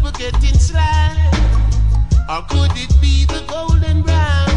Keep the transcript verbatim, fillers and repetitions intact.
were getting sly? Or could it be the golden brown?